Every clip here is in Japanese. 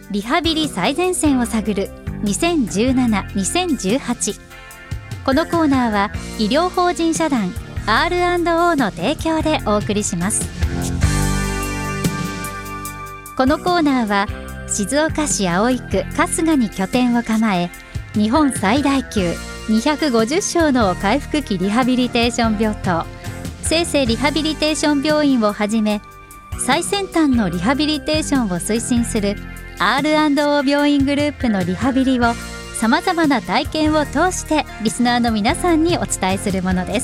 リハビリ最前線を探る2017-2018。このコーナーは医療法人社団 R&O の提供でお送りします。このコーナーは静岡市葵区春日に拠点を構え、日本最大級250床の回復期リハビリテーション病棟清々リハビリテーション病院をはじめ、最先端のリハビリテーションを推進する R&O 病院グループのリハビリをさまざまな体験を通してリスナーの皆さんにお伝えするものです。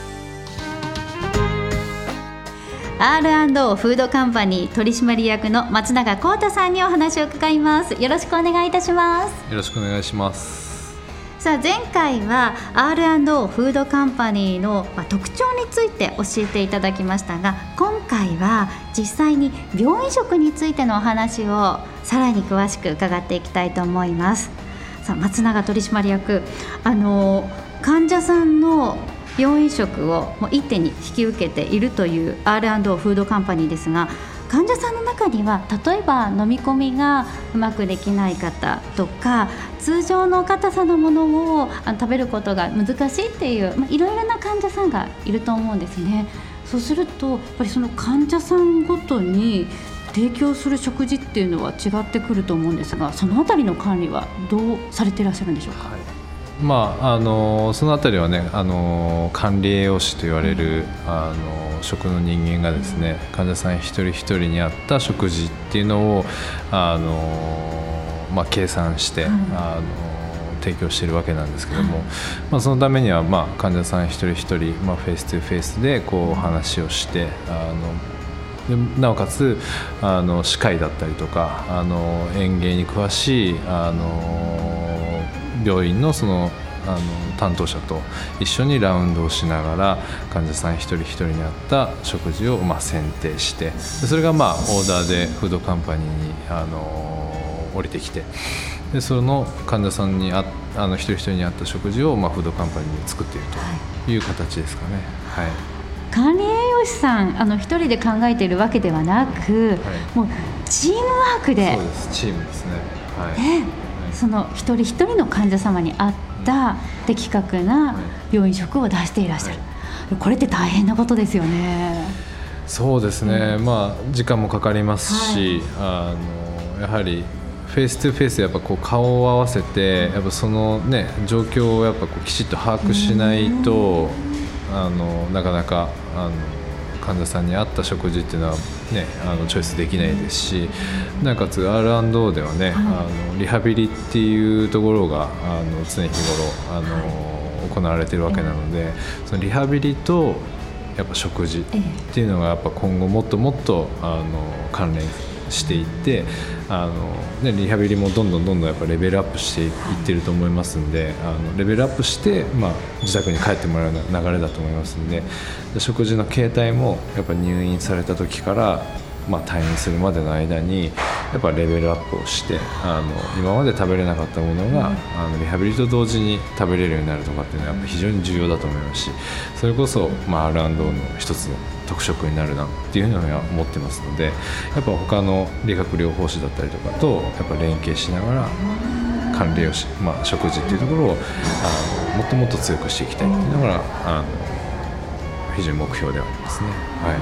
R&O フードカンパニー取締役の松永幸太さんにお話を伺います。よろしくお願いいたします。 よろしくお願いします。 さあ、前回は R&O フードカンパニーの特徴について教えていただきましたが、今回は実際に病院食についてのお話をさらに詳しく伺っていきたいと思います。さあ、松永取締役、患者さんの病院食をもう一手に引き受けているという R&O フードカンパニーですが、患者さんの中には例えば飲み込みがうまくできない方とか、通常の硬さのものを食べることが難しいっていう、いろいろな患者さんがいると思うんですね。そうするとやっぱりその患者さんごとに提供する食事っていうのは違ってくると思うんですが、そのあたりの管理はどうされていらっしゃるんでしょうか。 はい、そのあたりはね、管理栄養士と言われる、食の人間がですね、患者さん一人一人に合った食事っていうのを計算して、提供しているわけなんですけども、そのためには、患者さん一人一人、フェイストゥフェイスでこう話をして、でなおかつ歯科医だったりとか園芸に詳しい病院の担当者と一緒にラウンドをしながら患者さん一人一人に合った食事を選定して、それがオーダーでフードカンパニーに降りてきて、でその患者さんに一人一人に合った食事をフードカンパニーに作っているという形ですかね。はい、 管理栄養士さん一人で考えているわけではなく、もうチームワークで。 そうです、チームですね。はい、 その一人一人の患者様に合った的確な病院食を出していらっしゃる、これって大変なことですよね。 そうですね、時間もかかりますし、やはりフェイストゥフェイスでやっぱ顔を合わせて、やっぱその、状況をやっぱきちっと把握しないと、なかなか患者さんに合った食事っていうのは、チョイスできないですし、なおかつ R&O ではね、リハビリっていうところが常日頃行われているわけなので、そのリハビリとやっぱ食事っていうのがやっぱ今後もっともっと関連していって、リハビリもどんどんやっぱレベルアップしていってると思いますんで、レベルアップして、自宅に帰ってもらうような流れだと思いますんで、食事の形態もやっぱ入院された時から退院するまでの間にやっぱレベルアップをして、今まで食べれなかったものがリハビリと同時に食べれるようになるとかっていうのはやっぱ非常に重要だと思いますし、それこそ、R&O の一つの特色になるなっていうのは思ってますので、やっぱ他の理学療法士だったりとかとやっぱ連携しながら管理栄養士、食事っていうところをもっともっと強くしていきたいっていうのが非常に目標ではありますね。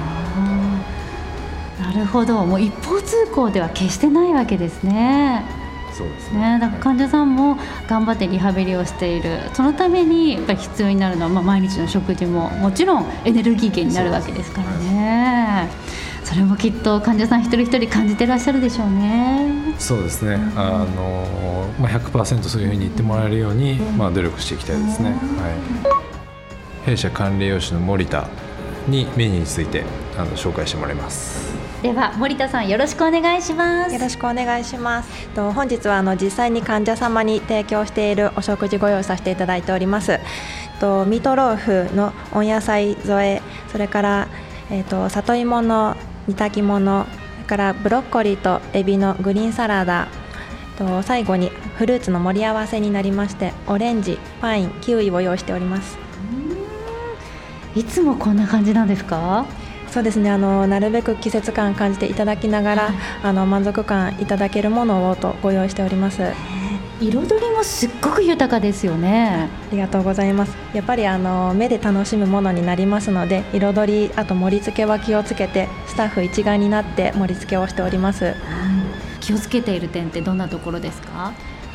なるほど、もう一方通行では決してないわけですね。 そうですね。 だから患者さんも頑張ってリハビリをしている、そのためにやっぱり必要になるのは、毎日の食事ももちろんエネルギー源になるわけですからね。それもきっと患者さん一人一人感じてらっしゃるでしょうね。 そうですね、100% そういうふうに言ってもらえるように、努力していきたいですね。弊社管理栄養士の森田にメニューについて紹介してもらいます。 では森田さん、よろしくお願いします。 よろしくお願いします。本日は実際に患者様に提供しているお食事ご用意させていただいております。ミートローフの温野菜添え、それから、里芋の煮炊き物、それからブロッコリーとエビのグリーンサラダ、最後にフルーツの盛り合わせになりまして、オレンジ、パイン、キウイを用意しております。 いつもこんな感じなんですか？ そうですね、なるべく季節感感じていただきながら、満足感いただけるものをとご用意しております。 彩りもすっごく豊かですよね。 ありがとうございます。やっぱり目で楽しむものになりますので、彩り、あと盛り付けは気をつけてスタッフ一丸になって盛り付けをしております。 気をつけている点ってどんなところですか？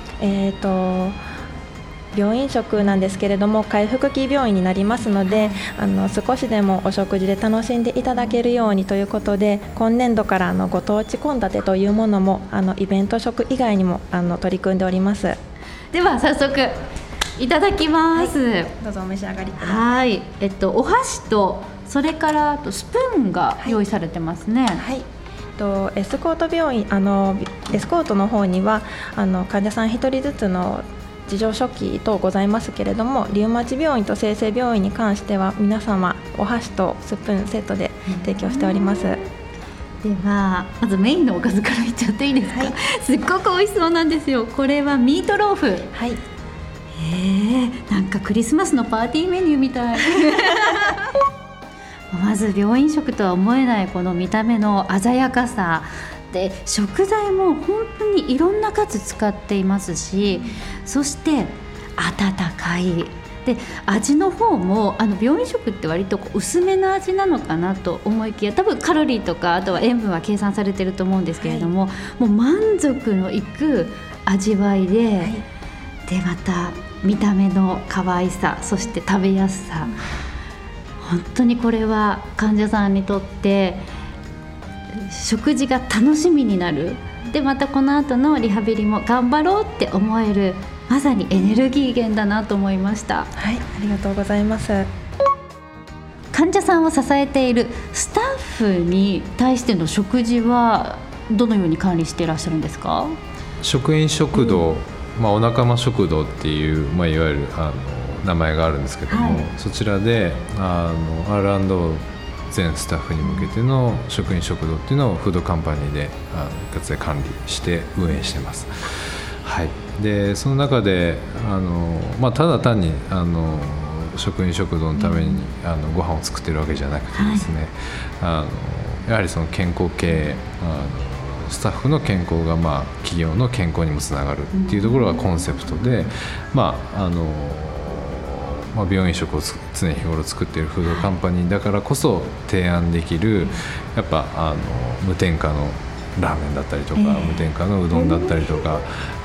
病院食なんですけれども、回復期病院になりますので、少しでもお食事で楽しんでいただけるようにということで、今年度からご当地献立というものもイベント食以外にも取り組んでおります。 では早速いただきます、はい、 どうぞお召し上がりください。 はい、お箸とそれからあとスプーンが用意されてますね。 はい、エスコート病院エスコートの方には患者さん1人ずつの自助食器等ございますけれども、リウマチ病院と清々病院に関しては皆様お箸とスプーンセットで提供しております。ではまずメインのおかずからいっちゃっていいですか？はい、すっごく美味しそうなんですよ。これはミートローフ。 はい、 なんかクリスマスのパーティーメニューみたいまず病院食とは思えないこの見た目の鮮やかさで、食材も本当にいろんな数使っていますし、そして温かいで、味の方も病院食って割と薄めの味なのかなと思いきや、多分カロリーとかあとは塩分は計算されてると思うんですけれども、はい、もう満足のいく味わいで、はい、でまた見た目の可愛さ、そして食べやすさ、本当にこれは患者さんにとって食事が楽しみになる。でまたこの後のリハビリも頑張ろうって思える、まさにエネルギー源だなと思いました。 はい、ありがとうございます。 患者さんを支えているスタッフに対しての食事はどのように管理していらっしゃるんですか？ 職員食堂、お仲間食堂っていう、いわゆる名前があるんですけども、はい、そちらでR&O 全スタッフに向けての職員食堂っていうのをフードカンパニーで一括で管理して運営してます。はい、でその中でただ単に職員食堂のためにご飯を作ってるわけじゃなくてですね、はい、やはりその健康経営、スタッフの健康が企業の健康にもつながるっていうところがコンセプトで、病院食を常日頃作っているフードカンパニーだからこそ提案できる、やっぱ無添加のラーメンだったりとか、無添加のうどんだったりとか、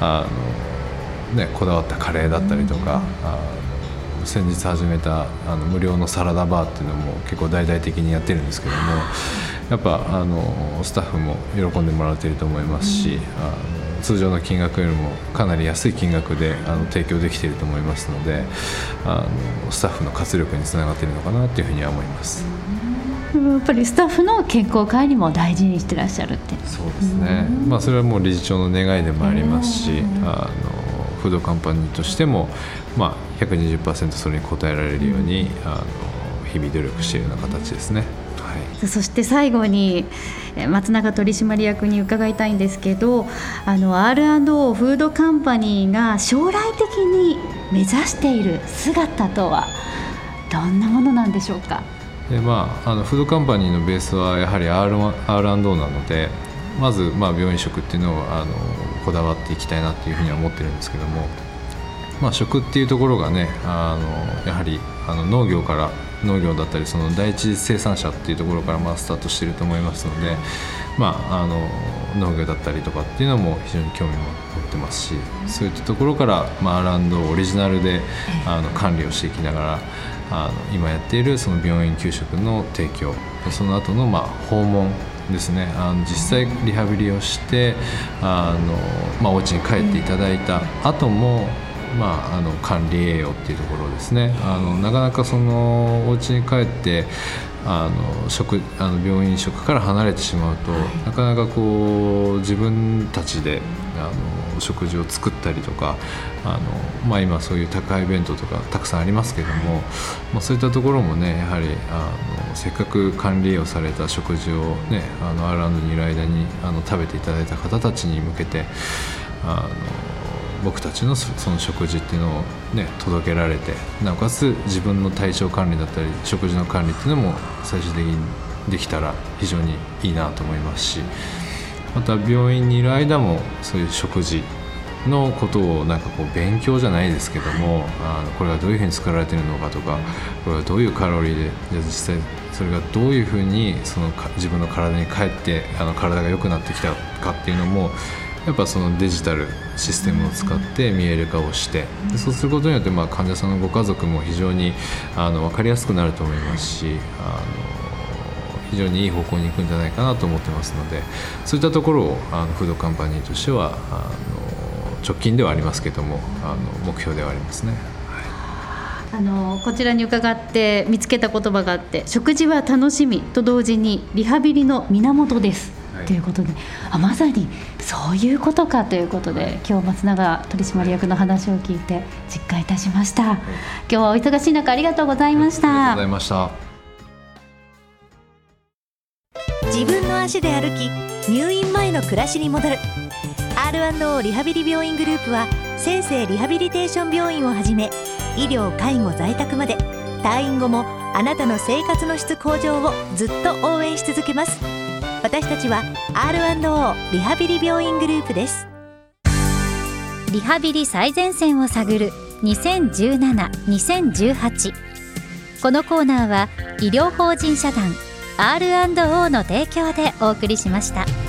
こだわったカレーだったりとか、先日始めた無料のサラダバーっていうのも結構大々的にやってるんですけども、やっぱスタッフも喜んでもらっていると思いますし、通常の金額よりもかなり安い金額で提供できていると思いますので、スタッフの活力につながっているのかなというふうには思います。 やっぱりスタッフの健康管理も大事にしてらっしゃるって。 そうですね、それはもう理事長の願いでもありますし、フードカンパニーとしても、120% それに応えられるように日々努力しているような形ですね。はい、 そして最後に松永取締役に伺いたいんですけど、R&O フードカンパニーが将来的に目指している姿とはどんなものなんでしょうか？ でフードカンパニーのベースはやはり R&O なので、まず病院食っていうのをこだわっていきたいなっていうふうには思ってるんですけども、食っていうところがね、やはり農業だったりその第一生産者っていうところからスタートしていると思いますので、農業だったりとかっていうのも非常に興味も持ってますし、そういったところから、R&O オリジナルで管理をしていきながら、今やっているその病院給食の提供、その後の訪問ですね、実際リハビリをしてお家に帰っていただいた後も管理栄養っていうところですね、なかなかそのお家に帰って病院食から離れてしまうと、なかなか自分たちで食事を作ったりとか、今そういう宅配弁当とかたくさんありますけども、そういったところもね、やはりせっかく管理栄養された食事をね、R&O にいる間に食べていただいた方たちに向けて僕たちのその食事っていうのを、届けられて、なおかつ自分の体調管理だったり食事の管理っていうのも最終的にできたら非常にいいなと思いますし、また病院にいる間もそういう食事のことをなんかこう勉強じゃないですけども、これがどういうふうに作られているのかとか、これはどういうカロリーで、じゃあ実際それがどういうふうに自分の体に返って体が良くなってきたかっていうのもやっぱそのデジタルシステムを使って見える化をして、そうすることによって患者さんのご家族も非常に分かりやすくなると思いますし、非常にいい方向に行くんじゃないかなと思ってますので、そういったところをフードカンパニーとしては直近ではありますけども目標ではありますね。 こちらに伺って見つけた言葉があって、食事は楽しみと同時にリハビリの源です、ということで、まさにそういうことかということで、今日松永取締役の話を聞いて実感いたしました。今日はお忙しい中ありがとうございました。 ありがとうございました。 自分の足で歩き、入院前の暮らしに戻る R&O リハビリ病院グループは、生生リハビリテーション病院をはじめ、医療・介護・在宅まで退院後もあなたの生活の質向上をずっと応援し続けます。私たちは R&O リハビリ病院グループです。 リハビリ最前線を探る2017-2018。このコーナーは医療法人社団 R&O の提供でお送りしました。